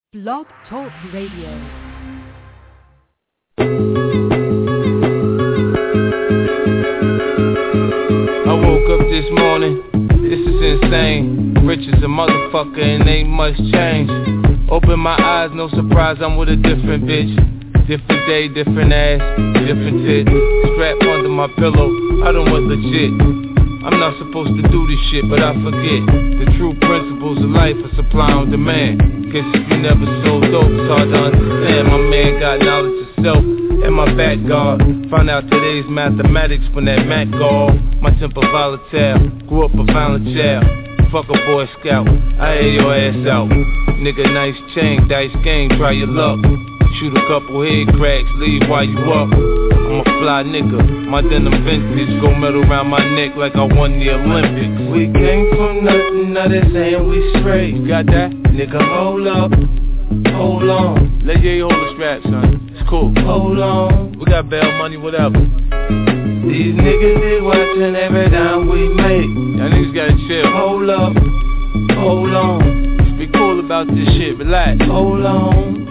Blog Talk Radio. I woke up this morning, this is insane. Rich as a motherfucker and ain't much change. Open my eyes, no surprise, I'm with a different bitch. Different day, different ass, different tit. Strap under my pillow, I done went legit. I'm not supposed to do this shit, but I forget the true principles of life are supply and demand. Guess if you never sold dope, it's hard to understand. My man got knowledge of self and my back guard. Found out today's mathematics from that Mac call. My temper volatile, grew up a violent child. Fuck a Boy Scout, I hear your ass out. Nigga, nice chain, dice game, try your luck. Shoot a couple head cracks, leave while you up. I'm a fly nigga, my denim vintage. Gold medal around my neck like I won the Olympics. We came from nothing, now they saying we straight. You got that? Nigga, hold up, hold on. Let Ye hold the strap, son, it's cool. Hold on, we got bail money, whatever. These niggas is watching every dime we make. Y'all niggas gotta chill. Hold up, hold on. Let's be cool about this shit, relax. Hold on.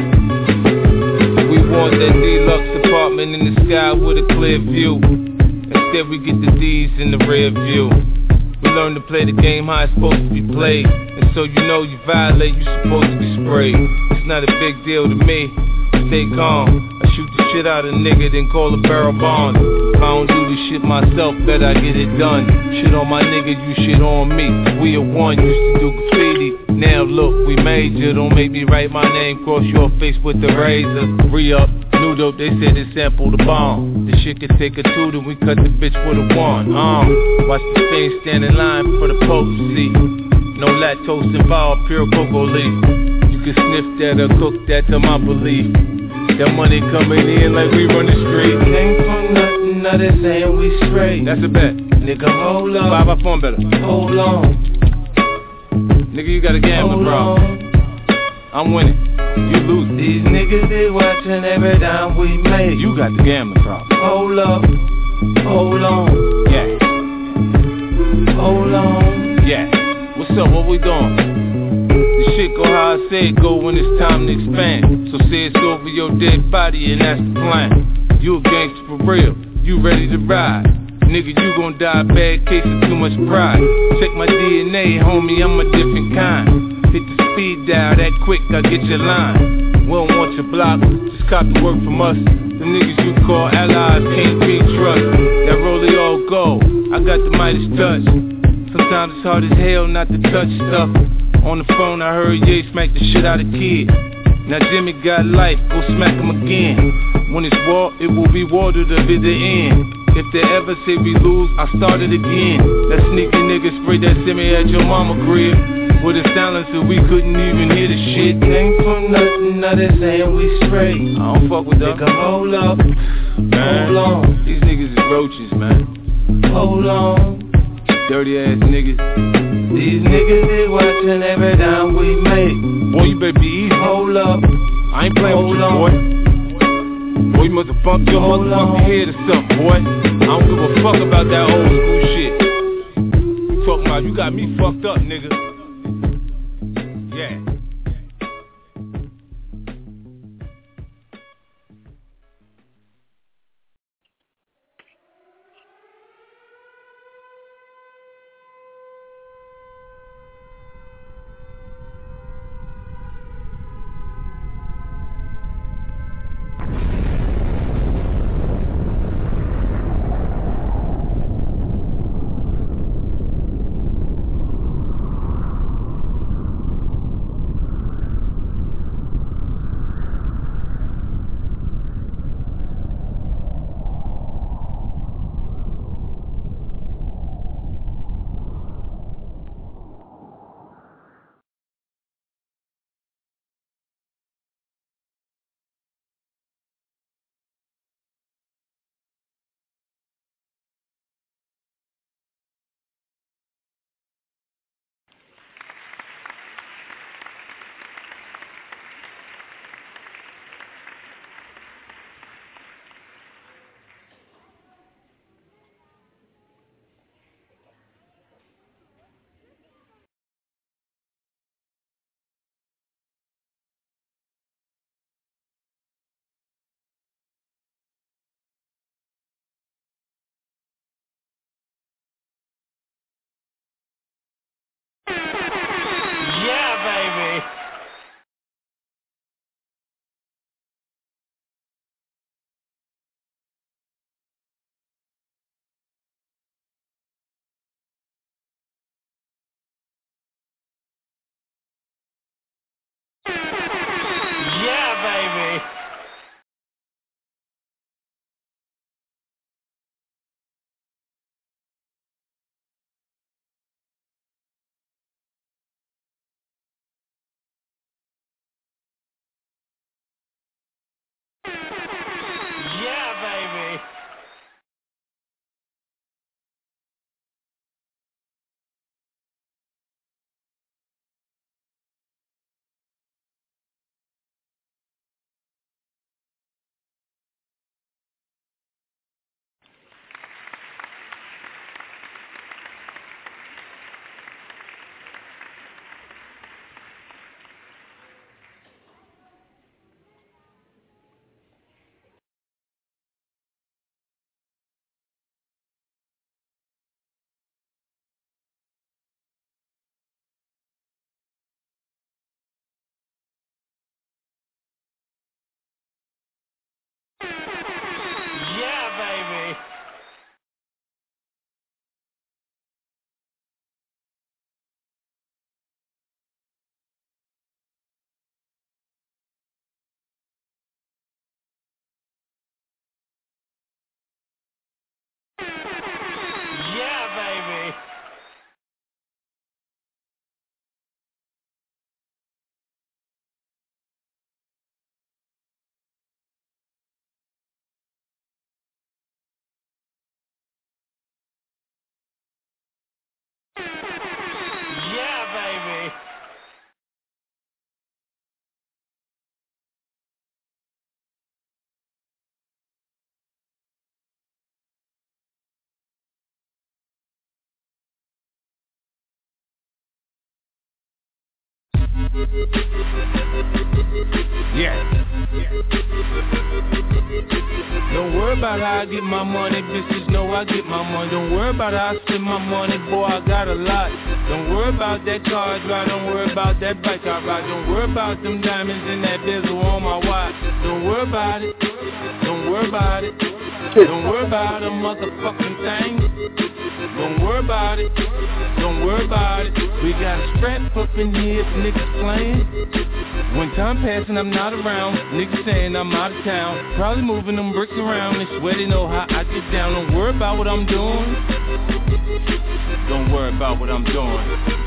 We want that deluxe apartment in the sky with a clear view. Instead we get the D's in the rear view. We learn to play the game how it's supposed to be played. And so you know you violate, you supposed to be sprayed. It's not a big deal to me, stay calm. I shoot the shit out of a nigga, then call a barrel bond. If I don't do this shit myself, bet I get it done. Shit on my nigga, you shit on me. We are one, used to do graffiti. Now look, we major, don't make me write my name, cross your face with the razor. Re-up, new dope, they said they sample the bomb. This shit could take a two, then we cut the bitch with a one. Watch the thing stand in line for the potency. No lactose involved, pure cocoa leaf. You can sniff that or cook that to my belief. That money coming in like we run the street. Came from nothing, now they saying we straight. That's a bet. Nigga, hold up. Buy my phone better. Hold on. Nigga, you got a gambling problem. I'm winning, you losing. These niggas is watching every dime we make. You got the gambling problem. Hold up, hold on. Yeah. Hold on. Yeah. What's up, what we doing? The shit go how I say it go when it's time to expand. So say it's over your dead body and that's the plan. You a gangster for real, you ready to ride. Nigga, you gon' die bad case of too much pride. Check my DNA, homie, I'm a different kind. Hit the speed dial that quick, I get your line. We don't want your block, just copy work from us. The niggas you call allies can't be trust. That rollie all gold, I got the Midas touch. Sometimes it's hard as hell not to touch stuff. On the phone I heard Ye smack the shit out of kid. Now Jimmy got life, go smack him again. When it's war, it will be war to the bitter end. If they ever say we lose, I start it again. That sneaky nigga sprayed that semi at your mama crib. With a silencer, we couldn't even hear the shit. Came from nothing, now they saying we straight. I don't fuck with them. Nigga, hold up, man. Hold on. These niggas is roaches, man. Hold on. Dirty ass niggas. These niggas is watching every dime we make. Boy, you better be easy. Hold up, I ain't playing with you, boy. Boy, you must have bumped your motherfucking head or something, boy. I don't give a fuck about that old school shit. You talking about you got me fucked up, nigga. Yeah. Yeah. Don't worry about how I get my money, bitches know I get my money. Don't worry about how I spend my money, boy, I got a lot. Don't worry about that car I drive, don't worry about that bike I ride. Don't worry about them diamonds and that bezel on my watch. Don't worry about it, don't worry about it. Don't worry about a motherfucking thing. Don't worry about it, don't worry about it. We got a strap up in here if niggas playing. When time passing, I'm not around. Niggas saying I'm out of town. Probably moving them bricks around. They swear they know how I get down. Don't worry about what I'm doing. Don't worry about what I'm doing.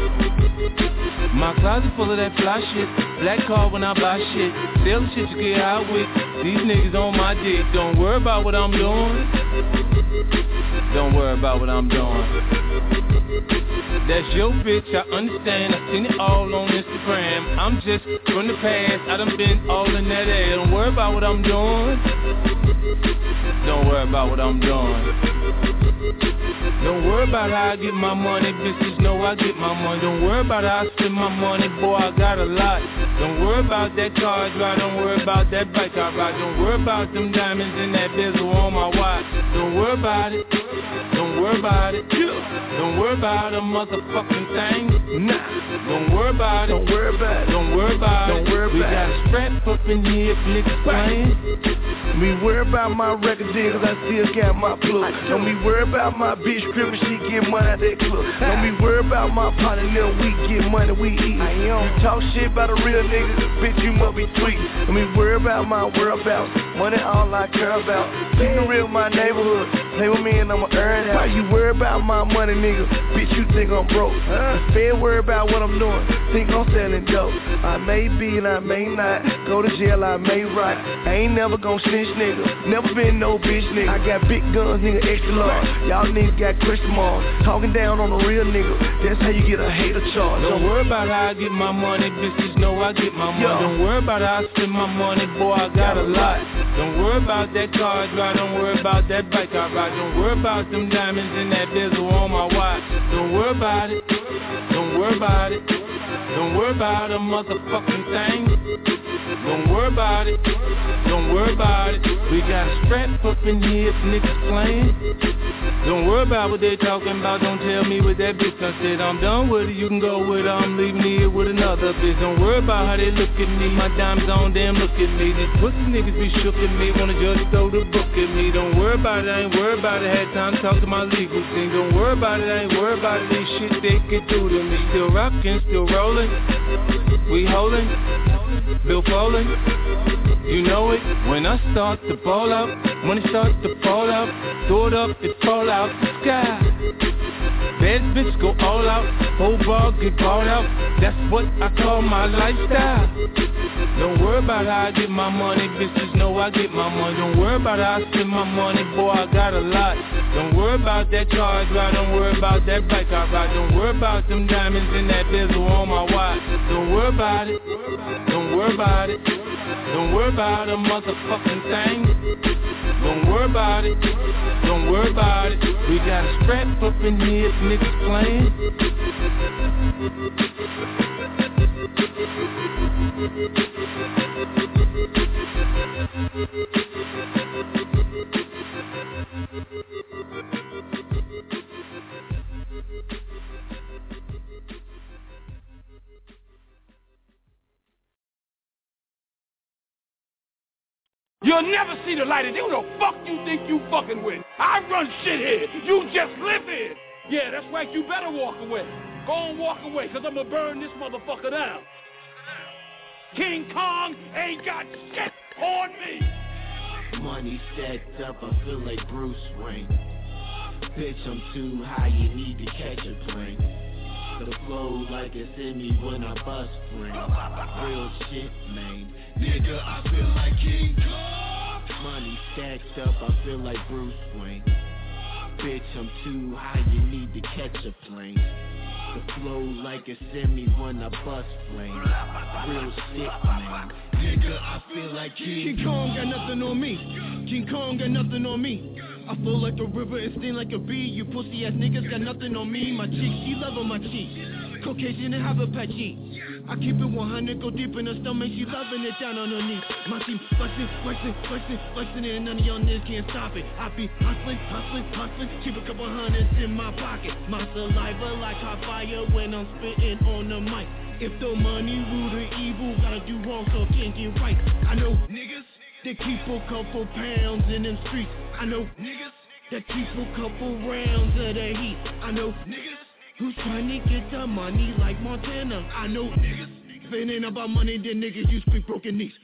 My closet full of that fly shit. Black car when I buy shit. Sell the shit you get out with. These niggas on my dick. Don't worry about what I'm doing. Don't worry about what I'm doing. That's your bitch, I understand. I seen it all on Instagram. I'm just from the past. I done been all in that ass. Don't worry about what I'm doing. Don't worry about what I'm doing. Don't worry about how I get my money, bitches know I get my money. Don't worry about how I spend my money, boy, I got a lot. Don't worry about that car I drive, don't worry about that bike I ride. Don't worry about them diamonds and that bezel on my watch. Don't worry about it, don't worry about it. Don't worry about a motherfucking thing. Nah, don't worry about it, don't worry about it, don't worry about it. We got a strap up in here if niggas playing. Me worry about my record deal cause I still got my plug. Don't be worry about my bitch crib she get money at that club. Don't be worry about my partner, then we get money, we eat. You talk shit about a real nigga, bitch you must be sweet. Don't be worry about my whereabouts, money all I care about. Keep real my neighborhood, play with me and I'ma earn out. Why you worry about my money nigga, bitch you think I'm broke. Instead worry about what I'm doing, think I'm selling dope. I may be and I may not, go to jail I may rot. I ain't never gon' snitch nigga, never been no bitch nigga. I got big guns nigga, extra large. Y'all niggas got question marks, talking down on a real nigga. That's how you get a hater charge. Don't worry about how I get my money, bitches know I get my money. Don't worry about how I spend my money, boy, I got a lot. Don't worry about that car I drive, don't worry about that bike I ride. Don't worry about them diamonds and that bezel on my watch. Don't worry about it, don't worry about it. Don't worry about a motherfucking thing. Don't worry about it, don't worry about it. We got a strap up in here if niggas playing. Don't worry about what they talking about, don't tell me what that bitch done said. I'm done with it, you can go with her, I'm leaving here with another bitch. Don't worry about how they look at me, my dimes on them, look at me. These pussy niggas be shook at me, wanna just throw the book at me. Don't worry about it, I ain't worried about it, had time to talk to my legal team. Don't worry about it, I ain't worried about it, these shit they could do to me. Still rockin', still rollin', we holdin', Bill Foley, you know it. When I start to ball out, money starts to fall out, throw it up, it fall out the sky. Bad bitch go all out, whole ball get balled out. That's what I call my lifestyle. Don't worry about how I get my money, bitches know I get my money. Don't worry about how I spend my money, boy, I got a lot. Don't worry about that car I drive, don't worry about that bike I ride. Don't worry about them diamonds and that bezel on my watch. Don't worry about it, don't worry about it. Don't worry about a motherfucking thing. Don't worry about it, don't worry about it. We got a strap up in here if niggas playing. You'll never see the light of day. Who the fuck you think you fucking with? I run shit here. You just live here. Yeah, that's right. You better walk away. Go and walk away, because I'm going to burn this motherfucker down. King Kong ain't got shit on me. Money stacked up, I feel like Bruce Wayne. Bitch, I'm too high, you need to catch a plane. The flow like it's in me when I bust frame. Real shit, man. Nigga, I feel like King Kong. Money stacked up, I feel like Bruce Wayne. Bitch, I'm too high, you need to catch a plane. The flow like it's in me when I bust flame. Real shit, man. Nigga, I feel like King Kong got nothing on me. King Kong got nothing on me. I flow like a river and sting like a bee. You pussy ass niggas got nothing on me. My chick, she love on my cheeks. Caucasian and have a patchy. I keep it 100, go deep in her stomach, she loving it down on her knees. My team flexing, and none of y'all niggas can't stop it. I be hustling, keep a couple hundreds in my pocket. My saliva like hot fire when I'm spitting on the mic. If the money rule the evil, gotta do wrong so I can't get right. I know niggas that keep a couple pounds in them streets. I know niggas that keep a couple rounds of the heat. I know niggas who's trying to get the money like Montana. I know niggas, if it ain't about money, then niggas you speak broken knees.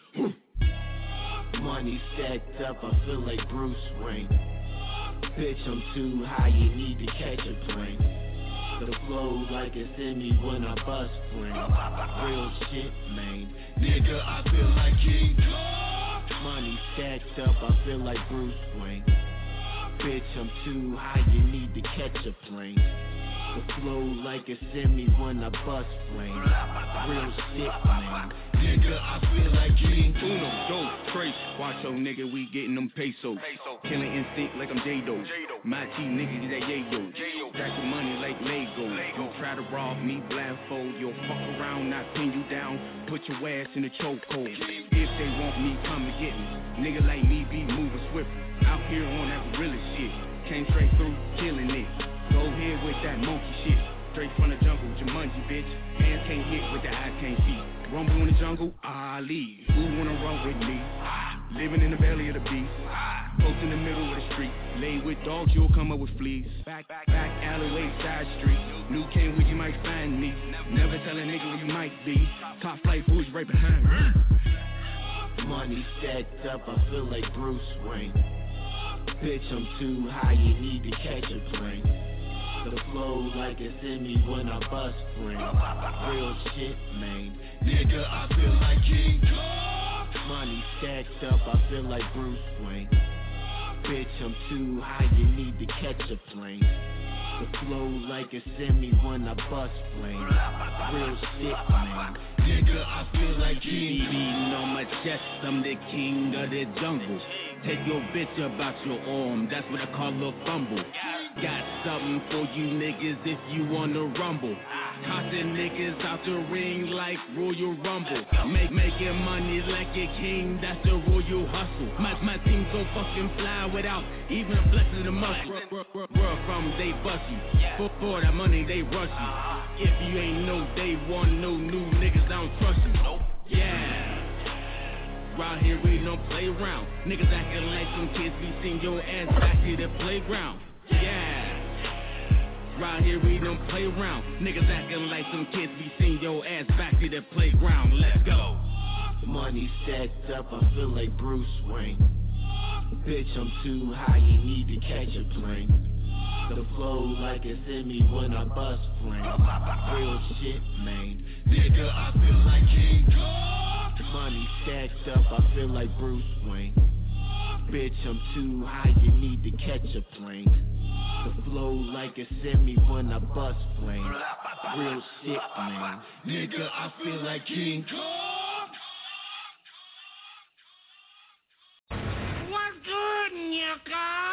Money stacked up, I feel like Bruce Wayne. Bitch, I'm too high, you need to catch a plane. The flow like it's in me when I bust frame. Real shit, man. Nigga, I feel like King Kong. Money stacked up, I feel like Bruce Wayne. Bitch, I'm too high, you need to catch a plane. The flow like it's in me when I bust flame. Real shit, man. Nigga, I feel like King Uno, dos, tres. Watch your nigga, we getting them pesos. Killing instinct like I'm J-Do. My G nigga, that Yayo. Stack the money like Lego. Don't try to rob me blindfold. You'll fuck around, not pin you down. Put your ass in the chokehold. If they want me, come and get me. Nigga like me be moving swift. Out here on that realest shit. Came straight through, killing it. Go ahead with that monkey shit. Straight from the jungle, Jumanji, bitch. Hands can't hit with the eyes can't see. Rumble in the jungle, Ali. Who wanna run with me? Living in the belly of the beast. Post in the middle of the street. Laid with dogs, you'll come up with fleas. Back alleyway, side street. New king where you might find me. Never tell a nigga where you might be. Top flight boots right behind me. Money stacked up, I feel like Bruce Wayne. Bitch, I'm too high, you need to catch a plane. The flow like it's in me when I bust frame. Real shit, man. Nigga, I feel like King Kong. Money stacked up, I feel like Bruce Wayne. Bitch, I'm too high, you need to catch a plane. The flow like it's in me when I bust flame. Real shit, man. Nigga, I feel like King Kong. Beating on my chest, I'm the king of the jungle. Take your bitch about your arm, that's what I call a fumble. Got something for you niggas if you wanna rumble. Tossing niggas out the ring like Royal Rumble. Making money like a king, that's the royal hustle. My team so fucking fly without even flexing the muscle. Where from they bust you, for that money they rush you. If you ain't no day one, no new niggas, I don't trust you. Yeah. Right here we don't play around. Niggas acting like some kids, we seen your ass back to the playground. Yeah. Right here we don't play around. Niggas acting like some kids, we seen your ass back to the playground. Let's go. Money stacked up, I feel like Bruce Wayne. Bitch, I'm too high, you need to catch a plane. The flow like it's in me when I bust flame. Real shit, man. Nigga, I feel like King Kong. Money stacked up, I feel like Bruce Wayne. Bitch, I'm too high, you need to catch a plane. The flow like it's in me when I bust flame. Real shit, man. Nigga, I feel like King Kong. What's good, nigga?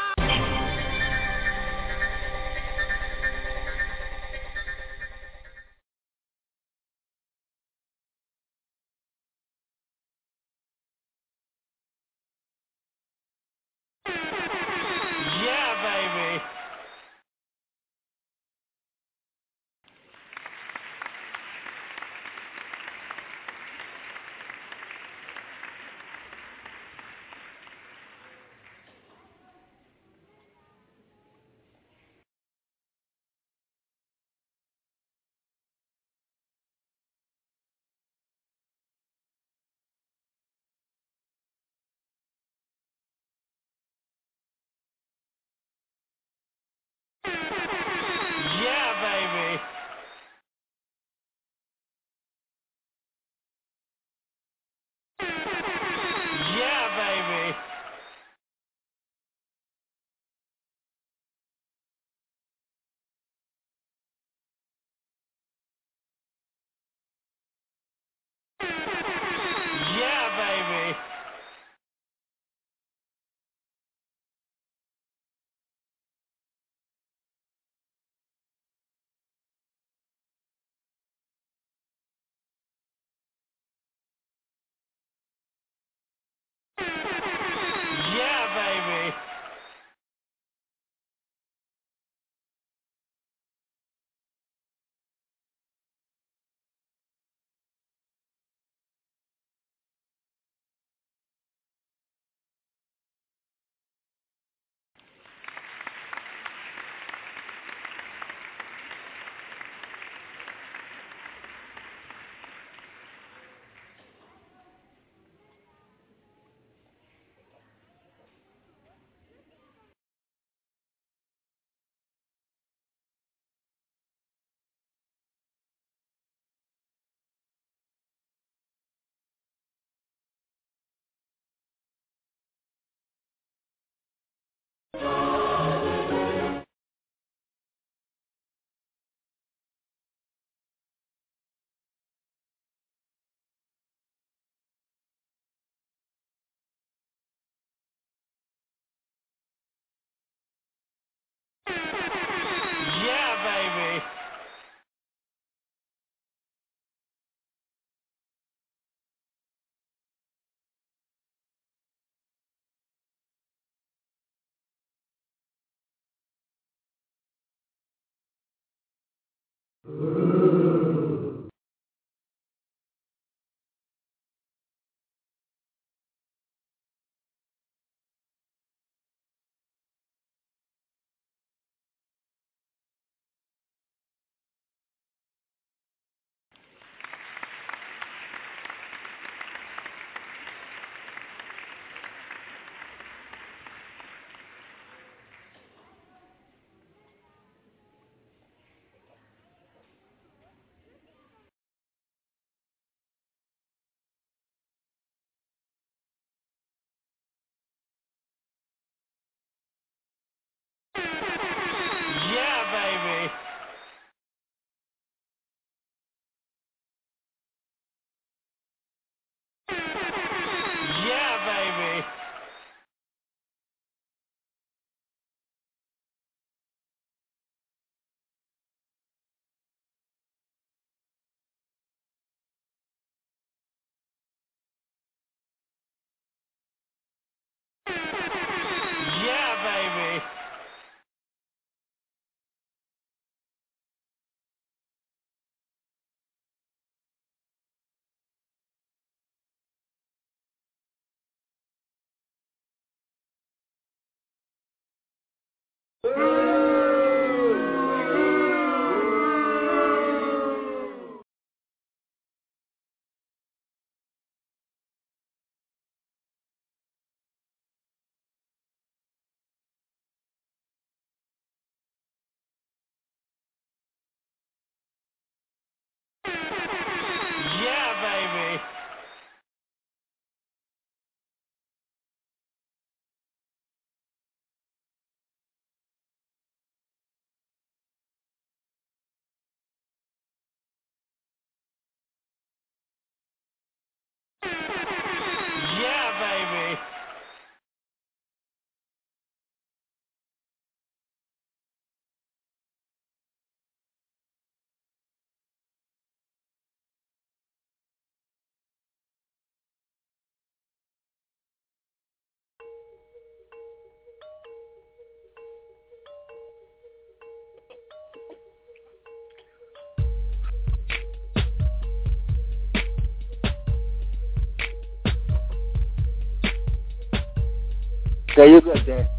Okay, you're good, Dad.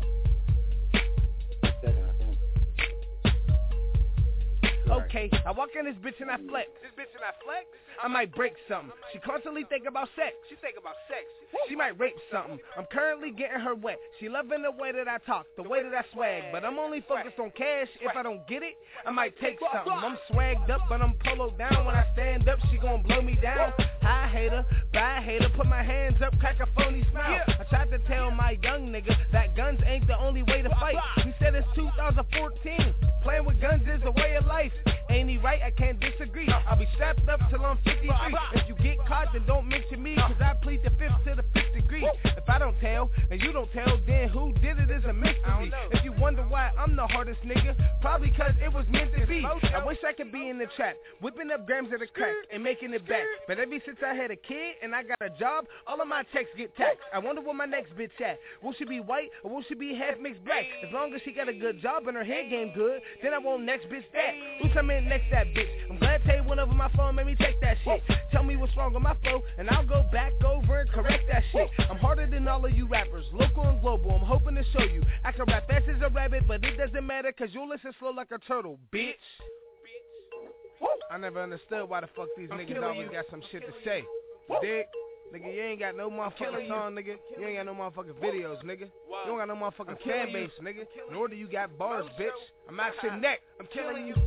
Okay, I walk in this bitch and I flex. I might break something. She constantly think about sex. She might rape something. I'm currently getting her wet. She loving the way that I talk, the way that I swag. But I'm only focused on cash. If I don't get it, I might take something. I'm swagged up, but I'm poloed down. When I stand up, she gon' blow me down. I hate her, bye hater. Put my hands up, crack a phony smile. I tried to tell my young nigga that guns ain't the only way to fight. He said it's 2014. Playing with guns is a way of life. Ain't he right? I can't disagree. I'll be strapped up till I'm 53. If you get caught, then don't mention me, cause I plead the 5th to the 5th degree. If I don't tell, and you don't tell, then who did it is a mystery. If you wonder why I'm the hardest nigga, probably cause it was meant to be. I wish I could be in the trap, whipping up grams of the crack and making it back. But ever since I had a kid and I got a job, all of my checks get taxed. I wonder where my next bitch at. Will she be white or will she be half mixed black? As long as she got a good job and her head game good, then I want next bitch that. Who's coming next that bitch? I'm glad Tay went over my phone, made me take that shit. Tell me what's wrong with my flow, and I'll go back over and correct that shit. I'm harder than all of you rappers, local and global. I'm hoping to show you I can rap fast as a rabbit, but it doesn't matter cause you'll listen slow like a turtle, bitch. I never understood why the fuck these niggas always got some shit to say. Dig? Nigga, you ain't got no motherfucking song, nigga. You ain't got no motherfucking videos, nigga. You don't got no motherfucking fan base, nigga. Nor do you got bars, bitch. I'm out your neck. I'm killing you.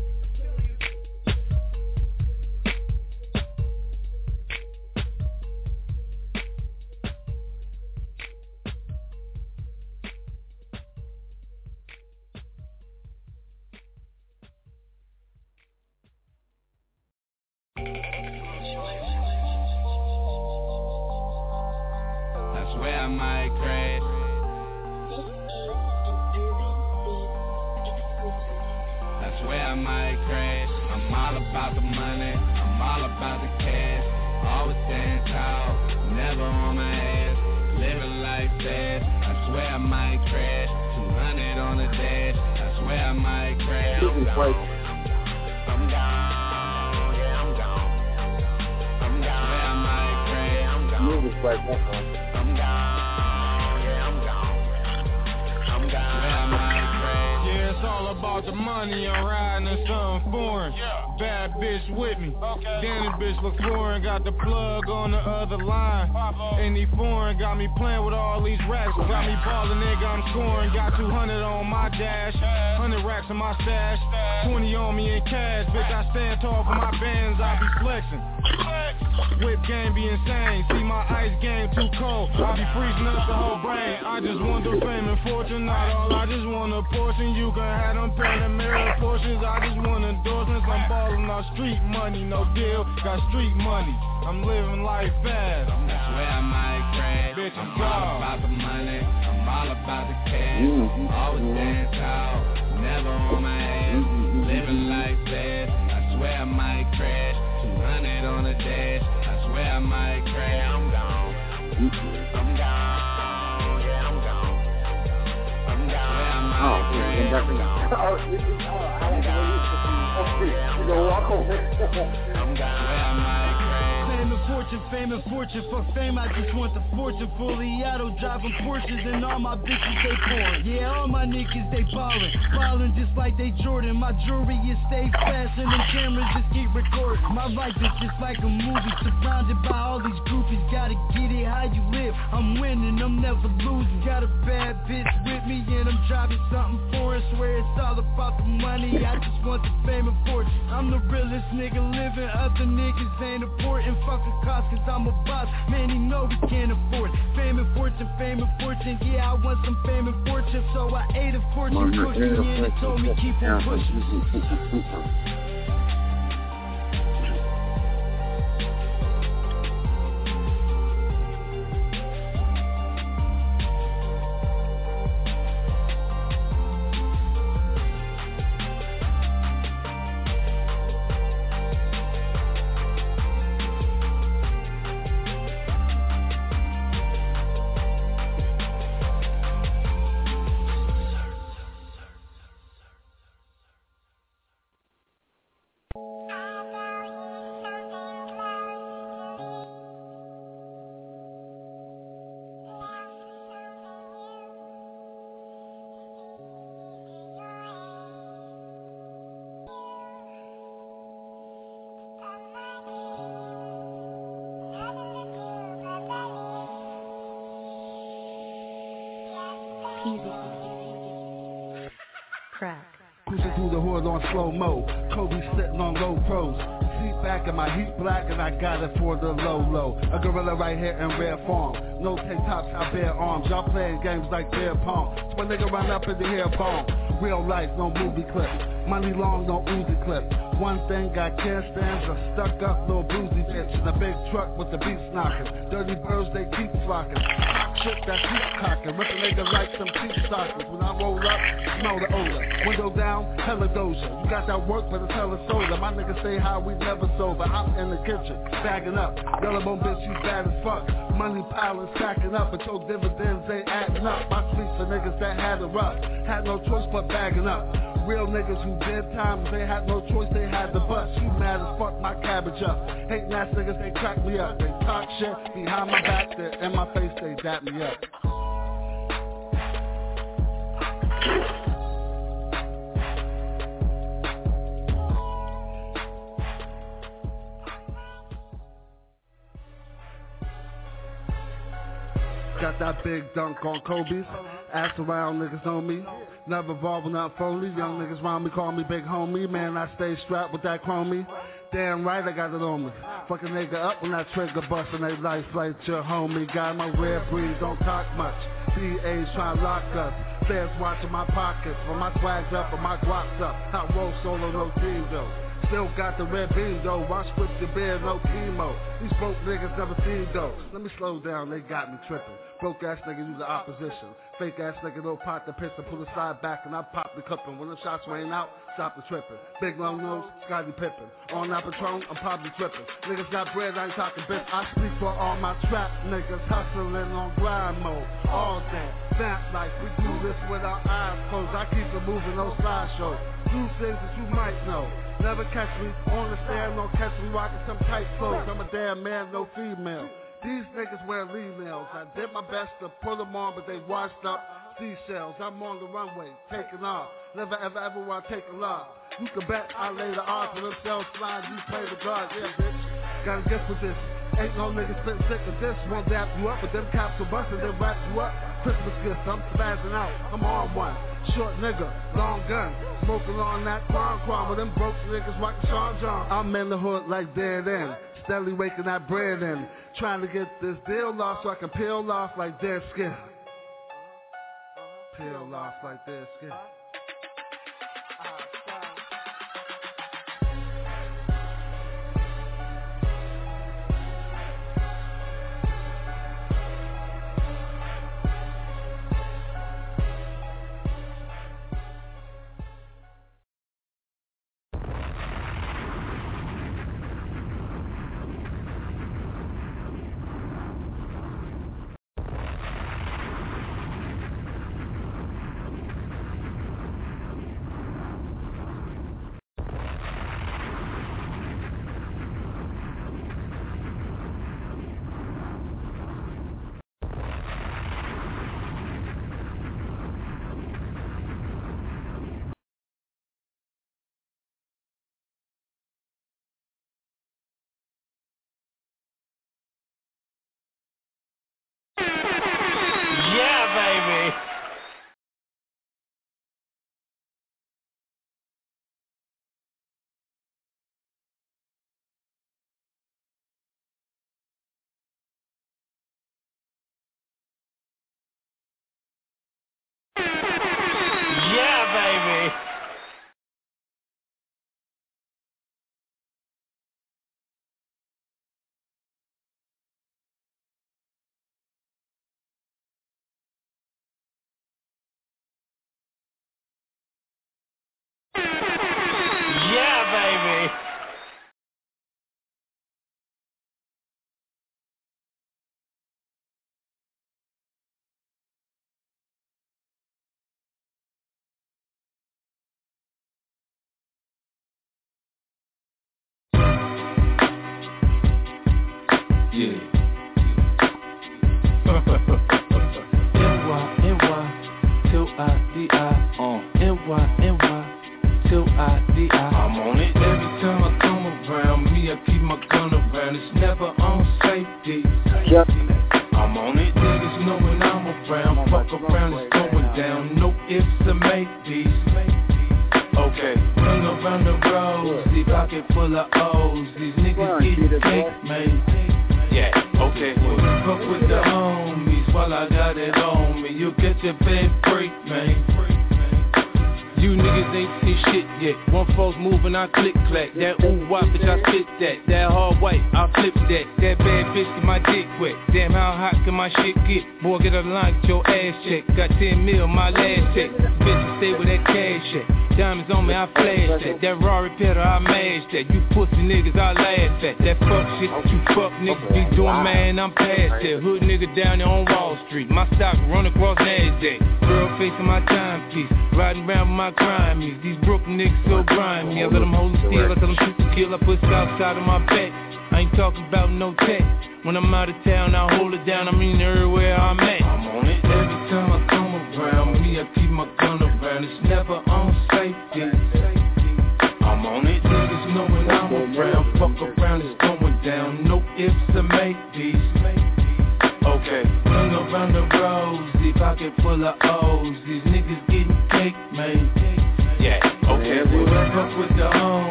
I'm gone, yeah, I'm gone. I'm gone, where am I crazy? I'm gone. Movie's like that, huh? I'm gone, yeah, I'm gone. I'm gone, where am I crazy? Yeah, it's all about the money. I'm riding in something foreign. Bad bitch with me. Then the bitch look foreign. Got the plug on the other line. And he foreign. Got me playing with all these racks. Got me ballin', nigga, I'm scoring. Got 200 on my dash. 100 racks in my stash. 20 on me in cash. Bitch, I stand tall for my bands. I be flexing. Whip game be insane. See my ice game too cold. I be freezing up the whole brain. I just want the fame and fortune. Not all, I just want a portion. You can have them Panamera portions. I just want endorsements. I'm ballin' on street money. No deal, got street money. I'm living life fast. That's where I might crash. Bitch, I'm all about the money. I'm all about the cash. Always stand tall. Never on my ass. Living life fast. I swear I might crash. 200 on the dash. I swear I might crash. I'm gone. I'm gone. Yeah, I'm gone. I'm gone. Where I might crash. I'm gone. You gonna walk over. I'm gone. Where I might crash. Fame and fortune, for fame I just want the fortune. Fully auto driving Porsches and all my bitches they pouring. Yeah, all my niggas they ballin' just like they Jordan. My jewelry is stay fast and them cameras just keep recording. My life is just like a movie, surrounded by all these groupies. Gotta get it how you live, I'm winning, I'm never losing. Got a bad bitch with me and I'm driving something foreign. Swear it's all about the money, I just want the fame and fortune. I'm the realest nigga living, other niggas ain't important. Fucking cost cause I'm a boss, man he know we can't afford it. Fame and fortune, yeah I want some fame and fortune. So I ate a fortune cookie and it told me keep on pushing. Crack. Pushing through the hood on slow-mo. Kobe sitting on low pros. Seat back and my heat black and I got it for the low. A gorilla right here in rare form. No tank tops, I bear arms. Y'all playing games like bear pong. So a nigga run up in the hair bomb. Real life, no movie clip. Money long, no Uzi clip. One thing I can't stand is a stuck up little bluesy bitch in a big truck with the beats knocking. Dirty birds, they keep flocking. Hot shit that keep cocking. Rip a nigga like some cheap stockings. When I roll up, smell the odor. Window down, hella doja. You got that work, but it's hella soda. My niggas say how we never sober. I'm in the kitchen, bagging up. Yellow bone bitch, you bad as fuck. Money piling, stacking up. But your dividends ain't adding up. My streets for niggas that had it rough. Had no choice but bagging up. Real niggas who did times, they had no choice, they had the bust. You mad as fuck, my cabbage up. Hating ass niggas, they crack me up. They talk shit behind my back, they in my face, they dap me up. Got that big dunk on Kobe's. Ass around, niggas know me. Never involved up phony. Young niggas round me, call me big homie. Man, I stay strapped with that chromie. Damn right, I got it on me. Fuck a nigga up when I trigger bust and they life like your homie. Got my rare breed, don't talk much. DA's trying to lock us. Fans watching my pockets. When my swag's up and my guap's up. Hot roll solo, no team though. Still got the red beam though. Watch with your beard, no chemo. These broke niggas never seen though. Let me slow down, they got me tripping. Broke ass nigga use the opposition. Fake ass nigga don't pop the pistol, pull the side back and I pop the clipping. When the shots rain out, stop the tripping. Big long nose, Scottie Pippen. On that Patron, I'm probably tripping. Niggas got bread, I ain't talking bitch. I speak for all my trap niggas hustling on grind mode. All day, snap like we do this with our eyes closed. I keep it moving, no slideshow. Do things that you might know. Never catch me on the stand, don't catch me rocking some tight clothes. I'm a damn man, no female. These niggas wear emails. I did my best to pull them on, but they washed up seashells. I'm on the runway, taking off. Never ever want to take a loss. You can bet I lay the odds for themselves flying. You play the guard, yeah, bitch. Gotta get with this. Ain't no niggas spitting sick of this. Won't dap you up, but them caps will bust and they wrap you up. Christmas gifts, I'm spazzing out. I'm on one. Short nigga, long gun. Smoking on that quan with them broke niggas rockin' Sean John. I'm in the hood like dead end. Steadily waking that bread in. Trying to get this deal off so I can peel off like dead skin. Peel off like dead skin.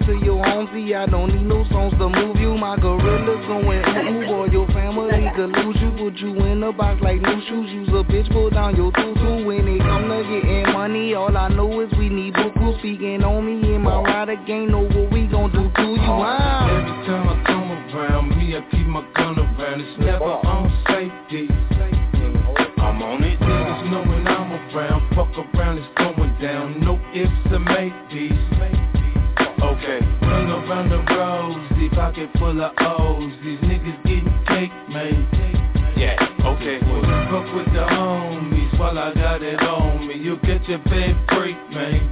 I don't need no songs to move you. My gorilla's going ooh, boy, your family could lose you, put you in a box like new shoes. You's a bitch, pull down your tutu. When it come to getting money, all I know is we need buku. Speaking on me and my rider gang, know what we gon' do to you. Every time I come around, me I keep my gun around. It's never on safety. I'm on it. Niggas knowing I'm around. Fuck around, it's going down. No ifs or maybes. Okay, run around the rosy, pocket full of O's. These niggas getting cake, man. Yeah, okay. Fuck with the homies while I got it on me. You get your bed freak, man.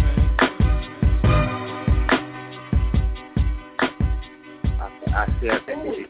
I said that.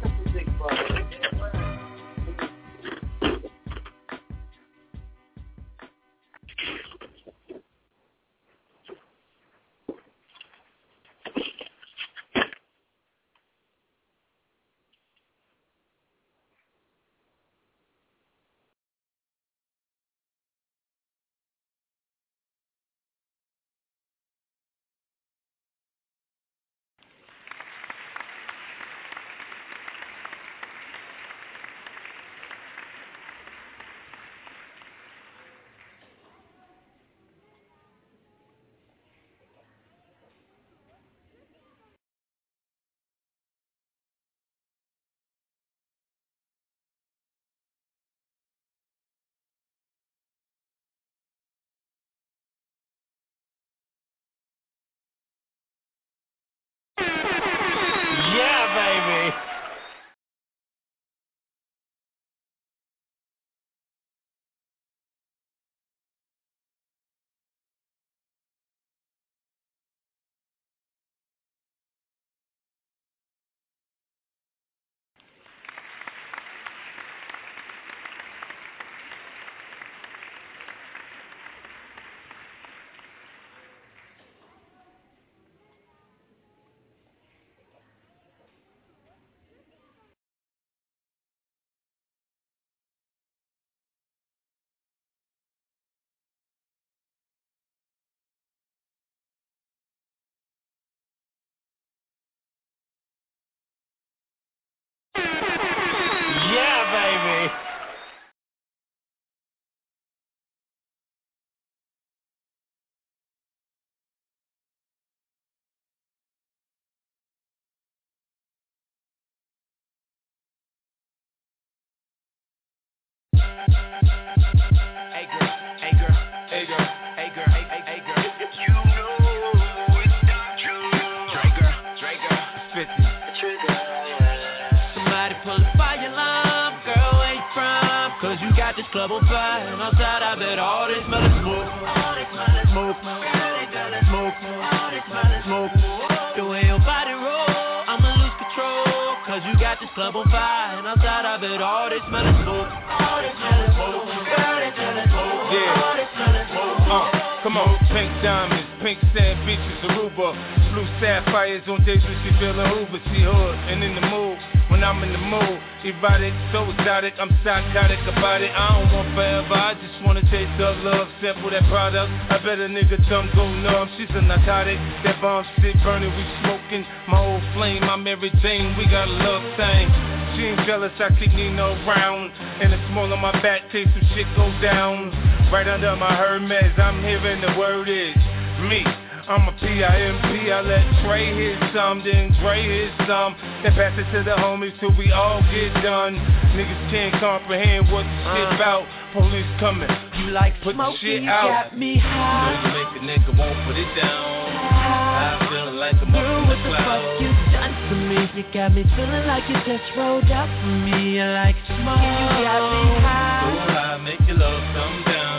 This club on fire, and outside I bet all they smell is smoke. All they smell is smoke. Smoke. All they smell is smoke. The way your body roll, I'ma lose control. Cause you got this club on fire, and outside I bet all they smell is smoke. All they smell is smoke. Girl, they smell is smoke. Yeah. All they smell is smoke. Come on, pink diamonds, pink sand beaches, Aruba. Blue sapphires on days when she feeling Uber. She hood and in the mood. When I'm in the mood, erotic, so exotic, I'm psychotic about it. I don't want forever, I just wanna taste the love, sample that product. I bet a nigga tongue go numb, she's a narcotic. That bomb shit burning, we smoking. My old flame, I'm Mary Jane, we got a love thing. She ain't jealous, I keep Nino round. And the small on my back, taste some shit go down. Right under my Hermes, I'm hearing the word is me. I'm a P.I.M.P. I let Trey hit some, then Dre hit some. Then pass it to the homies till we all get done. Niggas can't comprehend what the shit about. Police coming, you like put the shit you out. Got me high. You make a nigga won't put it down. I'm feeling like I'm up in the what the clouds. fuck you done to me? You got me feeling like you just rolled up for me. You like smoke. You got me high. So high, make your love come down.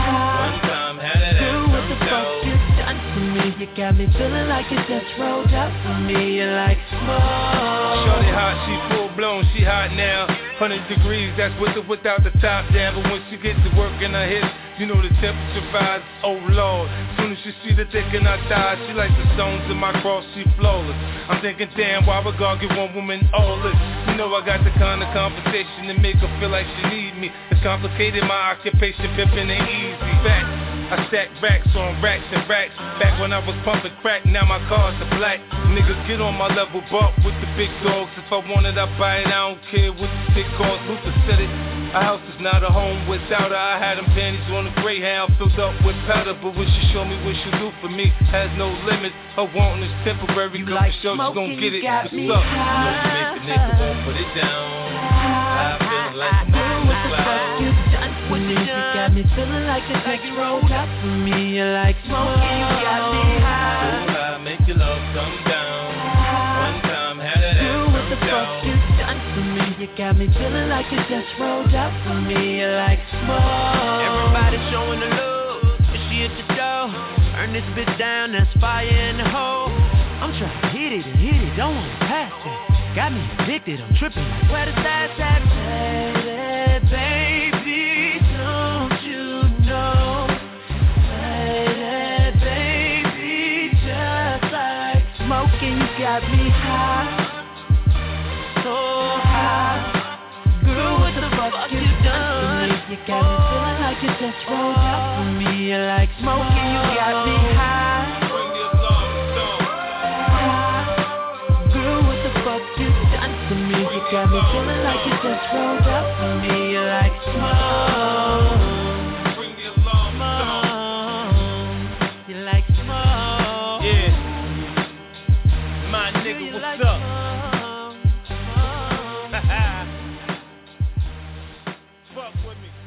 One time, had it ass what the fuck you done to me? You got me feeling like you just rolled up for me. You like smoke. Shorty hot, she full blown, she hot now. 100 degrees, that's with or without the top down. But when she gets to work in her hips, you know the temperature rise, oh lord. Soon as she see the dick in her thighs, she like the stones in my cross, she flawless. I'm thinking, damn, why would God give one woman all this? You know I got the kind of conversation that make her feel like she need me. It's complicated, my occupation, pimping ain't easy. Fact, I stack racks on racks and racks. Back when I was pumping crack, now my cars are black. Niggas get on my level, bump with the big dogs. If I want it, I buy it, I don't care what the shit costs. Luther said it, a house is not a home without her. I had them panties on a Greyhound filled up with powder. But what she show me, what she do for me, has no limits. Her wanting is temporary, go like show she gon' get it. What's up? You know you make a nigga won't put it down. I feel like I'm what the fuck you done? What you got me feeling like the sex rolled up for me. You like smoking, you got me high. So high, make your love come down. One time, had it ass what the fuck you done for me? You got me feeling like you just rolled up for me. You like smoke. Everybody showing the love, and she at the door. Turn this bitch down, that's fire in the hole. I'm trying to hit it, don't wanna pass it. Got me addicted, I'm tripping like where the stats at? Baby, don't you know? Baby, just like smoking, you got me high, so high. Girl, what the fuck you done? You got me feeling like you just rolled up for me. You like smoking, you got me high. You got me feeling like you just rolled up for me. You like smoke. Bring the alarm, smoke. You like smoke. Yeah. My nigga, what's like up? Fuck with me.